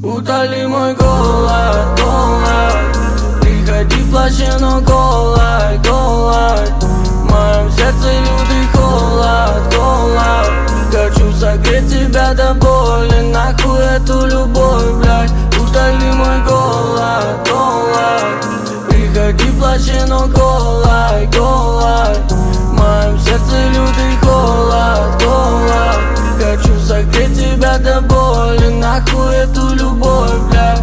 Утоли мой голод, голод. Приходи в плаще, но голод, голод. В моем сердце лютый холод, холод. Хочу согреть тебя до боли, нахуй эту любовь, блядь. Утоли мой голод, голод. Приходи в плаще, но голод, голод. В моем сердце лютый холод, холод. Хочу согреть тебя до боли, нахуй эту любовь.